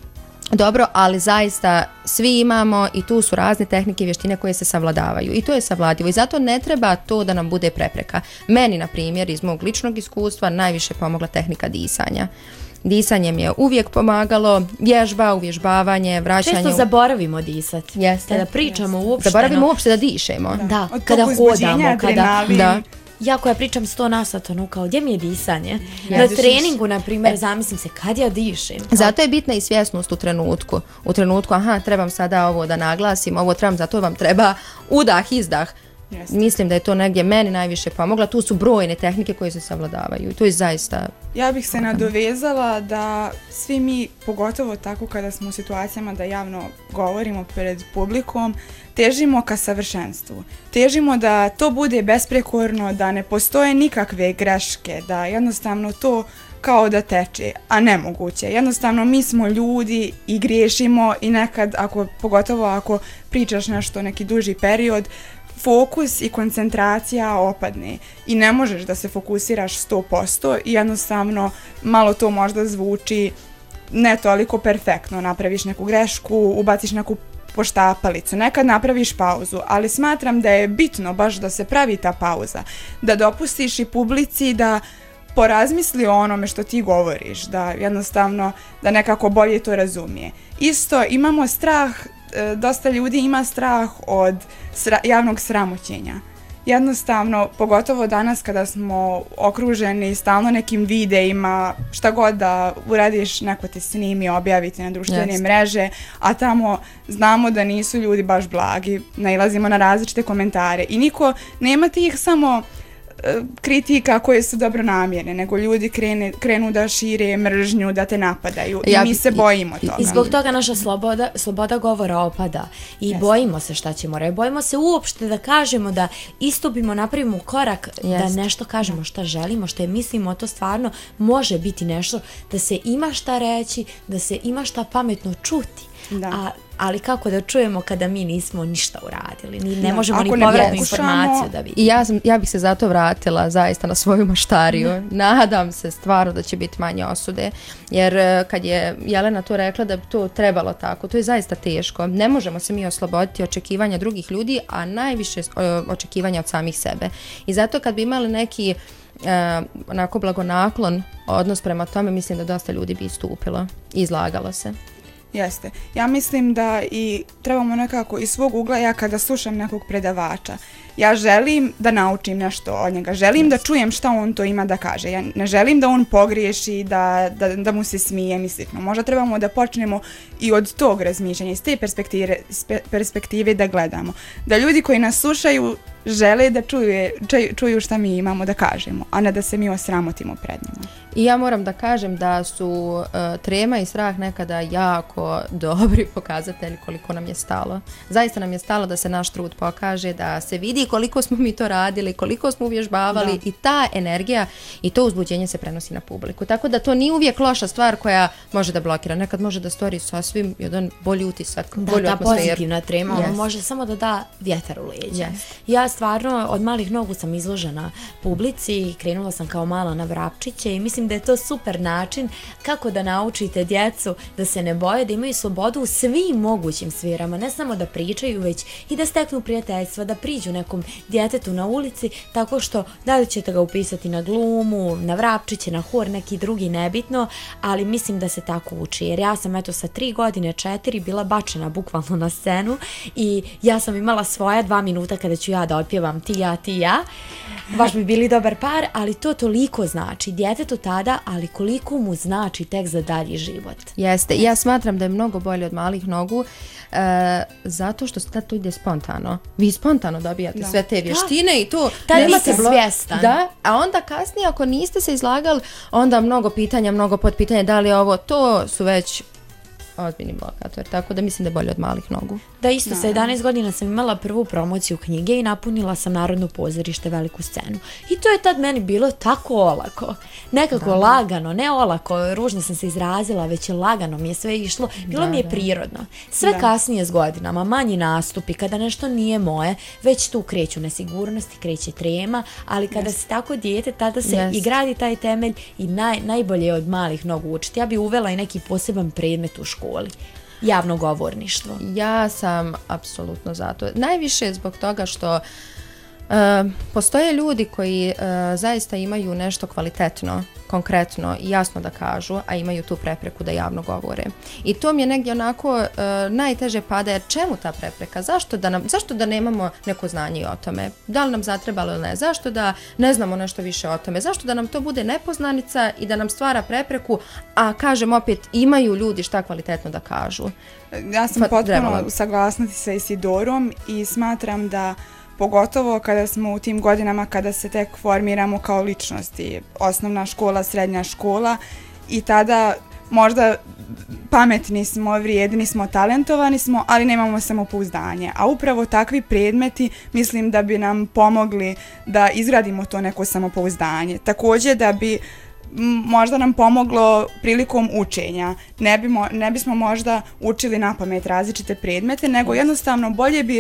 Dobro, ali zaista svi imamo i tu su razne tehnike i vještine koje se savladavaju i to je savladivo i zato ne treba to da nam bude prepreka. Meni, na primjer, iz mog ličnog iskustva najviše pomogla tehnika disanja. Disanje mi je uvijek pomagalo, vježba, uvježbavanje, vraćanje. Često zaboravimo disati. Jeste. Kada pričamo uopšteno. Zaboravimo uopšte da dišemo. Da, kada hodamo, da. Ja koja pričam 100 na sat, ono kao, gdje mi je disanje? Na treningu, na primjer, zamislim se kad ja dišem. Zato je bitna i svjesnost u trenutku. U trenutku, trebam sada ovo da naglasim, ovo trebam, zato vam treba udah, izdah. Jeste. Mislim da je to negdje meni najviše pomogla. Tu su brojne tehnike koje se savladavaju i to je zaista... Ja bih se nadovezala da svi mi, pogotovo tako kada smo u situacijama da javno govorimo pred publikom, težimo ka savršenstvu. Težimo da to bude besprekorno, da ne postoje nikakve greške, da jednostavno to kao da teče, a nemoguće. Jednostavno mi smo ljudi i griješimo i nekad, pogotovo ako pričaš nešto neki duži period, fokus i koncentracija opadne i ne možeš da se fokusiraš 100% i jednostavno malo to možda zvuči ne toliko perfektno. Napraviš neku grešku, ubaciš neku poštapalicu, nekad napraviš pauzu, ali smatram da je bitno baš da se pravi ta pauza, da dopustiš i publici da porazmisli o onome što ti govoriš, da jednostavno da nekako bolje to razumije. Isto imamo strah, dosta ljudi ima strah od javnog sramoćenja. Jednostavno, pogotovo danas kada smo okruženi stalno nekim videima, šta god da uradiš, neko te snimi, objaviti na društvene mreže, a tamo znamo da nisu ljudi baš blagi, nailazimo na različite komentare i niko, nema tih samo kritika koje su dobronamjerne, nego ljudi krenu da šire mržnju, da te napadaju i mi se bojimo toga. I zbog toga naša sloboda govora opada i bojimo se šta ćemo reći. Bojimo se uopšte da kažemo, da istupimo, napravimo korak, da nešto kažemo šta želimo, šta je mislimo, to stvarno može biti nešto, da se ima šta reći, da se ima šta pametno čuti. Ali kako da čujemo kada mi nismo ništa uradili, ne možemo ni povratnu informaciju da vidimo. I ja bih se zato vratila zaista na svoju maštariju. Nadam se stvarno da će biti manje osude, jer kad je Jelena to rekla da bi to trebalo tako, to je zaista teško. Ne možemo se mi osloboditi očekivanja drugih ljudi, a najviše očekivanja od samih sebe. I zato kad bi imali neki onako blagonaklon odnos prema tome, mislim da dosta ljudi bi istupilo i izlagalo se. Jeste. Ja mislim da i trebamo nekako iz svog ugla, ja kada slušam nekog predavača, ja želim da naučim nešto od njega, želim da čujem šta on to ima da kaže. Ja ne želim da on pogriješi, da mu se smije, mislitno. Možda trebamo da počnemo i od tog razmišljanja, iz te perspektive da gledamo. Da ljudi koji nas slušaju žele da čuju šta mi imamo da kažemo, a ne da se mi osramotimo pred njima. I ja moram da kažem da su trema i strah nekada jako dobri pokazatelji koliko nam je stalo. Zaista nam je stalo da se naš trud pokaže, da se vidi koliko smo mi to radili, koliko smo uvježbavali i ta energija i to uzbuđenje se prenosi na publiku. Tako da to nije uvijek loša stvar koja može da blokira. Nekad može da stvori sasvim jedan bolji utisak, bolju atmosferu. Da, pozitivna trema, ono može samo da da vjetar u leđa. Ja stvarno od malih nogu sam izložena publici, krenula sam kao mala na vrapčiće i mislim da je to super način kako da naučite djecu da se ne boje, da imaju slobodu u svim mogućim sferama, ne samo da pričaju, već i da steknu prijateljstva, da priđu nekom djetetu na ulici, tako što da li ćete ga upisati na glumu, na vrapčiće, na hor, neki drugi, nebitno, ali mislim da se tako uči, jer ja sam eto sa 3 godine, 4 bila bačena bukvalno na scenu i ja sam imala svoja 2 minuta kada ću ja da otpjevam ti ja, baš bi bili dobar par, ali to toliko znači djetetu tada, ali koliko mu znači tek za dalji život. Jeste, ja smatram da je mnogo bolje od malih nogu, zato što sad to ide spontano. Vi spontano dobijate sve te vještine i to nemate svjestan. Da, a onda kasnije ako niste se izlagali, onda mnogo pitanja, mnogo potpitanja, da li je ovo, to su već ozbiljni blokator, tako da mislim da je bolje od malih nogu. Da, isto sa 11 godina sam imala prvu promociju knjige i napunila sam Narodno pozorište, veliku scenu. I to je tad meni bilo tako olako. Nekako lagano, ne olako, ružno sam se izrazila, već je lagano mi je sve išlo. Bilo mi je prirodno. Sve kasnije s godinama, manji nastupi, kada nešto nije moje, već tu kreću nesigurnosti, kreće trema, ali kada si tako dijete, tada se i gradi taj temelj i najbolje je od malih nogu učiti. Ja bi uvela i neki poseban predmet u školi. Javno govorništvo. Ja sam apsolutno za to. Najviše zbog toga što postoje ljudi koji zaista imaju nešto kvalitetno, konkretno i jasno da kažu, a imaju tu prepreku da javno govore. I to mi je negdje onako najteže pada, jer čemu ta prepreka? Zašto da nemamo neko znanje o tome? Da li nam zatrebalo ili ne? Zašto da ne znamo nešto više o tome? Zašto da nam to bude nepoznanica i da nam stvara prepreku, a kažem opet, imaju ljudi šta kvalitetno da kažu? Ja sam potpuno u saglasnosti sa Isidorom i smatram da pogotovo kada smo u tim godinama kada se tek formiramo kao ličnosti, osnovna škola, srednja škola i tada možda pametni smo, vrijedni smo, talentovani smo, ali nemamo samopouzdanje. A upravo takvi predmeti mislim da bi nam pomogli da izgradimo to neko samopouzdanje. Također da bi možda nam pomoglo prilikom učenja. Ne bismo možda učili napamet različite predmete, nego jednostavno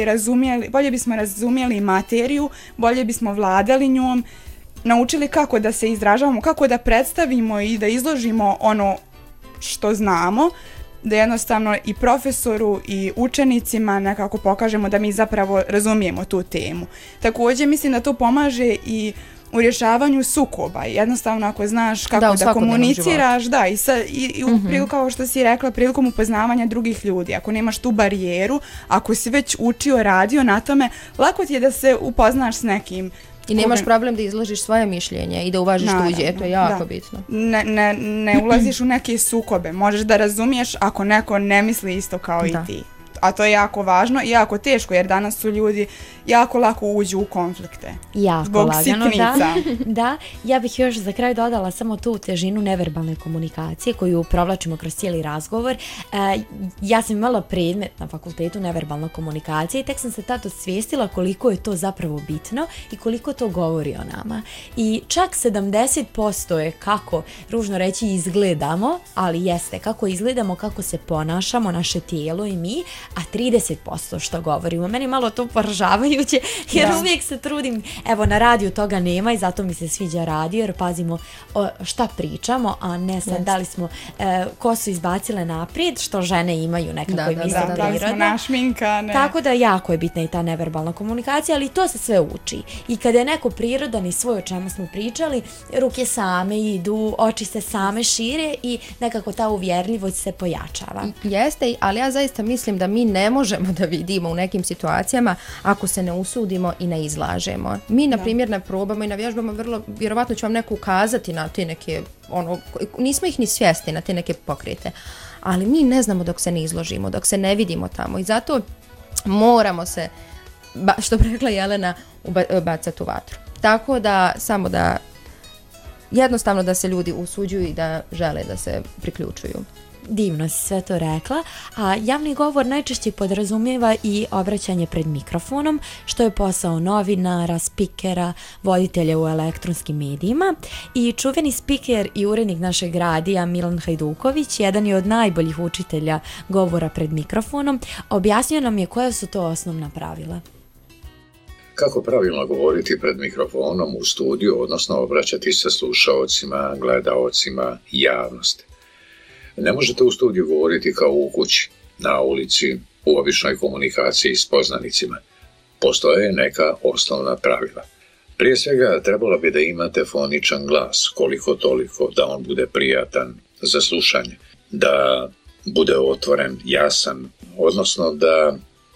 bolje bismo razumjeli materiju, bolje bismo vladali njom, naučili kako da se izražavamo, kako da predstavimo i da izložimo ono što znamo, da jednostavno i profesoru i učenicima nekako pokažemo da mi zapravo razumijemo tu temu. Također mislim da to pomaže i u rješavanju sukoba. Jednostavno ako znaš kako da komuniciraš, i kao što si rekla, prilikom upoznavanja drugih ljudi. Ako nemaš tu barijeru, ako si već učio, radio na tome, lako ti je da se upoznaš s nekim. I nemaš problem da izložiš svoje mišljenje i da uvažiš tuđe, to je jako bitno. Ne ulaziš u neke sukobe, možeš da razumiješ ako neko ne misli isto kao i ti. A to je jako važno i jako teško, jer danas su ljudi jako lako uđu u konflikte. Jako zbog lagano, sitnica. Da, ja bih još za kraj dodala samo tu težinu neverbalne komunikacije koju provlačimo kroz cijeli razgovor. Ja sam imala predmet na fakultetu neverbalna komunikacija i tek sam se tad osvijestila koliko je to zapravo bitno i koliko to govori o nama. I čak 70% je kako, ružno reći, izgledamo, ali jeste kako izgledamo, kako se ponašamo, naše tijelo i mi, a 30% što govorimo. Meni malo to poražavajuće, jer uvijek se trudim, evo na radiju toga nema i zato mi se sviđa radio, jer pazimo šta pričamo, a ne sad da li smo kosu izbacile naprijed, što žene imaju nekako i mislim prirodno. Da li smo našminkane. Tako da jako je bitna i ta neverbalna komunikacija, ali to se sve uči. I kada je neko prirodan i svoj, o čemu smo pričali, ruke same idu, oči se same šire i nekako ta uvjerljivost se pojačava. Jeste, ali ja zaista mislim da mi ne možemo da vidimo u nekim situacijama ako se ne usudimo i ne izlažemo. Mi, na primjer, na probama i na vježbama vrlo vjerovatno će vam neko ukazati na te neke, nismo ih ni svjesni na te neke pokrete, ali mi ne znamo dok se ne izložimo, dok se ne vidimo tamo i zato moramo se, što bi rekla Jelena, bacati u vatru. Tako da samo da jednostavno da se ljudi usuđuju i da žele da se priključuju. Divno si sve to rekla, a javni govor najčešće podrazumijeva i obraćanje pred mikrofonom, što je posao novinara, spikera, voditelja u elektronskim medijima. I čuveni spiker i urednik našeg radija Milan Hajduković, jedan je od najboljih učitelja govora pred mikrofonom, objasnio nam je koja su to osnovna pravila. Kako pravilno govoriti pred mikrofonom u studiju, odnosno obraćati se slušaocima, gledaocima i javnosti. Ne možete u studiju govoriti kao u kući, na ulici, u običnoj komunikaciji s poznanicima. Postoje neka osnovna pravila. Prije svega trebalo bi da imate foničan glas, koliko toliko, da on bude prijatan za slušanje, da bude otvoren, jasan, odnosno da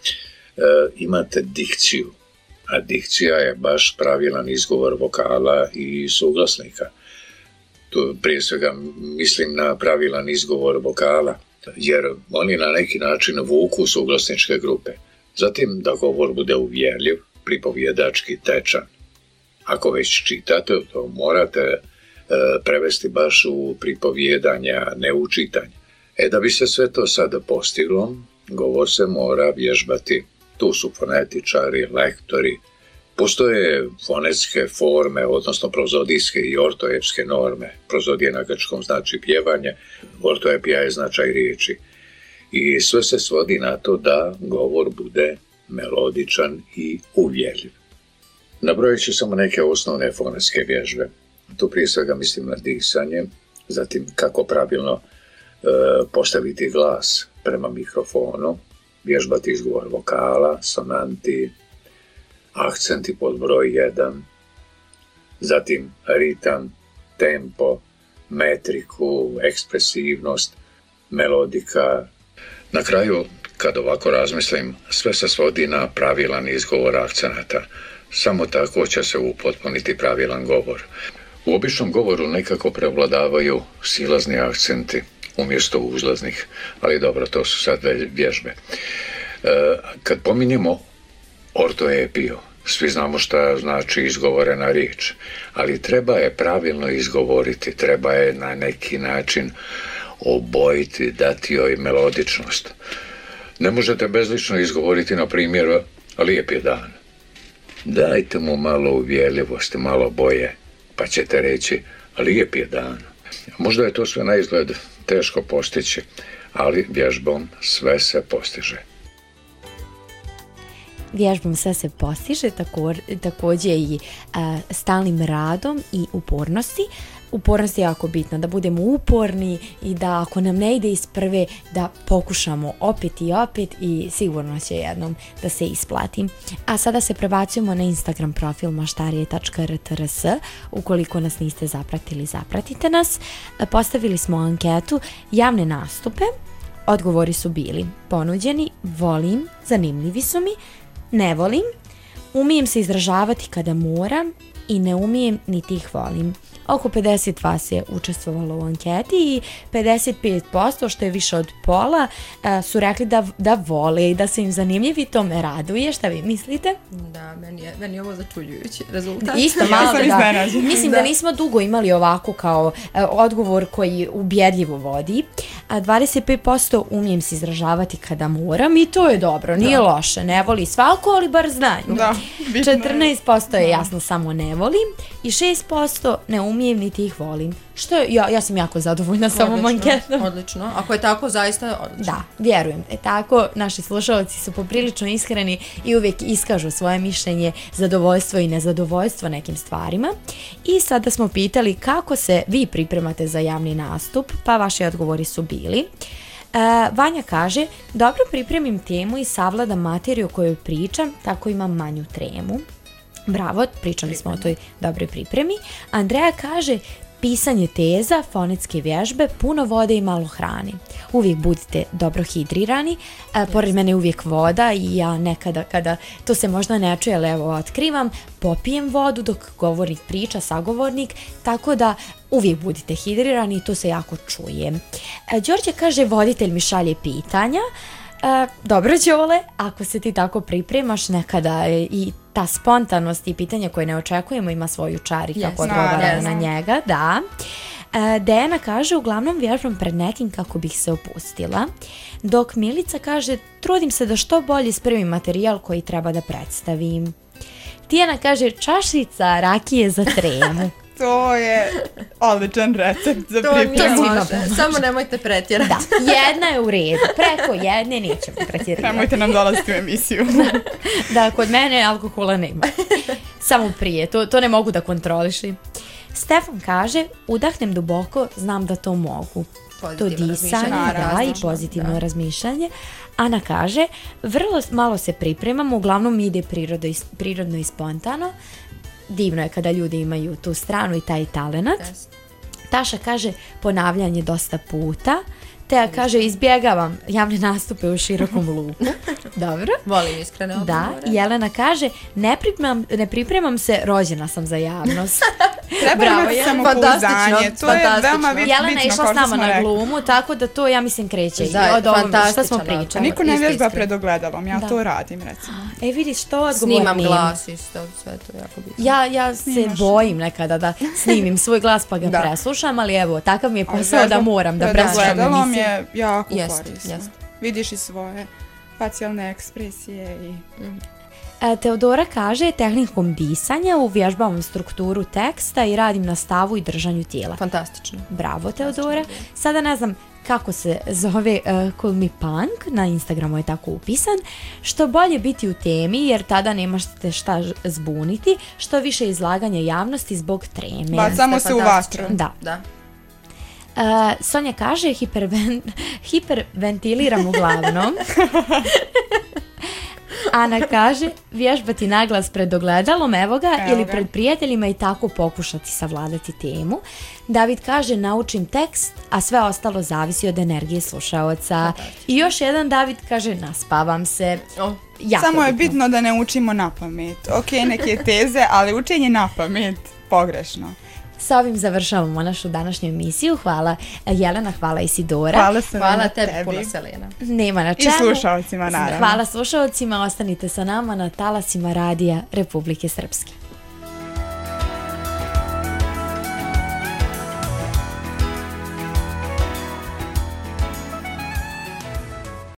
imate dikciju. A dikcija je baš pravilan izgovor vokala i suglasnika. Tu prije svega mislim na pravilan izgovor vokala, jer oni na neki način vuku suglasničke grupe. Zatim da govor bude uvjerljiv, pripovjedački, tečan. Ako već čitate, to morate prevesti baš u pripovjedanje, a ne u čitanje. Da bi se sve to sada postiglo, govor se mora vježbati. Tu su fonetičari, lektori. Postoje fonetske forme, odnosno prozodijske i ortoepske norme. Prozodija na grčkom znači pjevanje, ortoepija je značaj riječi. I sve se svodi na to da govor bude melodičan i uvjerljiv. Nabrojit ću samo neke osnovne fonetske vježbe. Tu prije svega mislim na disanje, zatim kako pravilno postaviti glas prema mikrofonu, vježbati izgovor vokala, sonanti, akcenti pod broj 1, zatim ritam, tempo, metriku, ekspresivnost, melodika. Na kraju, kad ovako razmislim, sve se svodi na pravilan izgovor akcenata. Samo tako će se upotpuniti pravilan govor. U običnom govoru nekako prevladavaju silazni akcenti umjesto uzlaznih, ali dobro, to su sad vježbe. Kad pominjemo ortoepiju, svi znamo šta znači izgovorena riječ, ali treba je pravilno izgovoriti, treba je na neki način obojiti, dati joj melodičnost. Ne možete bezlično izgovoriti, na primjer, lijep je dan. Dajte mu malo uvjerljivosti, malo boje, pa ćete reći, lijep je dan. Možda je to sve na izgled teško postići, ali vježbom sve se postiže. Vježbom sve se postiže, također i stalnim radom i upornosti. Upornost je jako bitna, da budemo uporni i da ako nam ne ide iz prve, da pokušamo opet i opet i sigurno će jednom da se isplati. A sada se prebacujemo na Instagram profil maštarije.rtrs. Ukoliko nas niste zapratili, zapratite nas. Postavili smo anketu javne nastupe. Odgovori su bili ponuđeni: volim, zanimljivi su mi, ne volim, umijem se izražavati kada moram i ne umijem niti ih volim. Oko 50 vas je učestvovalo u anketi i 55%, što je više od pola, su rekli da vole i da su im zanimljivi. To me raduje. Šta vi mislite? Da, meni je ovo začuljujući rezultat. Isto malo, da. Mislim da nismo dugo imali ovako kao odgovor koji ubjedljivo vodi. 25% umijem se izražavati kada moram i to je dobro, nije loše. Ne voli svako, ali bar znaju. Da, 14% je jasno samo ne volim i 6% ne umijem niti ih volim. Što je, ja sam jako zadovoljna sa ovom anketom. Odlično, ako je tako, zaista odlično. Da, vjerujem. Tako, naši slušalci su poprilično iskreni i uvijek iskažu svoje mišljenje, zadovoljstvo i nezadovoljstvo nekim stvarima. I sada smo pitali kako se vi pripremate za javni nastup, pa vaši odgovori su bili: Vanja kaže, dobro pripremim temu i savladam materiju koju pričam, tako imam manju tremu. Bravo, pričali smo o toj dobroj pripremi. Andreja kaže, pisanje teza, fonetske vježbe, puno vode i malo hrane. Uvijek budite dobro hidrirani. Pored mene je uvijek voda i ja nekada, kada to se možda ne čuje, ali evo otkrivam, popijem vodu dok govornik priča, sagovornik, tako da uvijek budite hidrirani i to se jako čuje. Đorđe kaže, voditelj mi šalje pitanja. Dobro, Đole, ako se ti tako pripremaš, nekada i ta spontanost i pitanje koje ne očekujemo ima svoju čar i kako Yes. odgovara Naravno. na njega, da. Dejana kaže, uglavnom vježbam pred nekim kako bih se opustila, dok Milica kaže, trudim se da što bolje spremim materijal koji treba da predstavim. Tijana kaže, čašica rakije za tremu. To je odličan recept za To nije pripremu. svima loše, pomože. samo nemojte pretjerati. Da, jedna je u redu, preko jedne nećemo pretjerivati. Nemojte nam dolaziti u emisiju. Da, kod mene alkohola nema. Samo prije, to ne mogu da kontrolišim. Stefan kaže, udahnem duboko, znam da to mogu. To Pozitivno disanje, razmišljanje, da, i različno, pozitivno da. razmišljanje. Ana kaže, vrlo malo se pripremam, uglavnom ide prirodno i spontano. Divno je kada ljudi imaju tu stranu i taj talenat. Yes. Taša kaže, ponavljanje dosta puta. Teja kaže, izbjegavam javne nastupe u širokom luku. Dobro. Volim iskrene Da, odgovore. Jelena kaže, ne pripremam se, rođena sam za javnost. Treba Bravo, imati Jelena. samopouzdanje. Fantastično, To je fantastično. veoma bitno. Jelena je išla kao s što nama smo na rekli. glumu, tako da to, ja mislim, kreće i Da, od ovoga što smo fantastičan pričali. odgovor. Niko ne Isto vježba iskreno. pred ogledalom, ja Da. to radim recimo. Vidiš, to odgovor Snimam nema. glas isto, sve to je jako bitno. Ja se bojim nekada da snimim svoj glas pa ga Da. preslušam, ali evo, takav mi je Ali posao da vježba moram da pred preslušam ogledalom emisiju. je jako Jest, korisno. jest. Vidiš i svoje facijalne ekspresije i... Teodora kaže, tehnikom disanja uvježbavam strukturu teksta i radim na stavu i držanju tijela. Fantastično. Bravo, Teodora. Sada ne znam kako se zove Call Me Punk, na Instagramu je tako upisan. Što bolje biti u temi, jer tada nemaš te šta zbuniti, što više izlaganja javnosti zbog treme. Bacamo se u Fantastično. vatru. Da. Sonja kaže, hiperventiliram uglavnom. Ana kaže, vježbati naglas pred ogledalom, evo ga, Evo ili ga. pred prijateljima i tako pokušati savladati temu. David kaže, naučim tekst, a sve ostalo zavisi od energije slušaoca. I još jedan David kaže, naspavam se. O, Jako Samo je bitno da ne učimo na pamet. Ok, neke teze, ali učenje na pamet pogrešno. Sa ovim završavamo našu današnju emisiju. Hvala Jelena, hvala Isidora. hvala tebi puno, Selena. Nema na I čemu. slušaocima, naravno. Hvala slušaocima, ostanite sa nama na talasima radija Republike Srpske.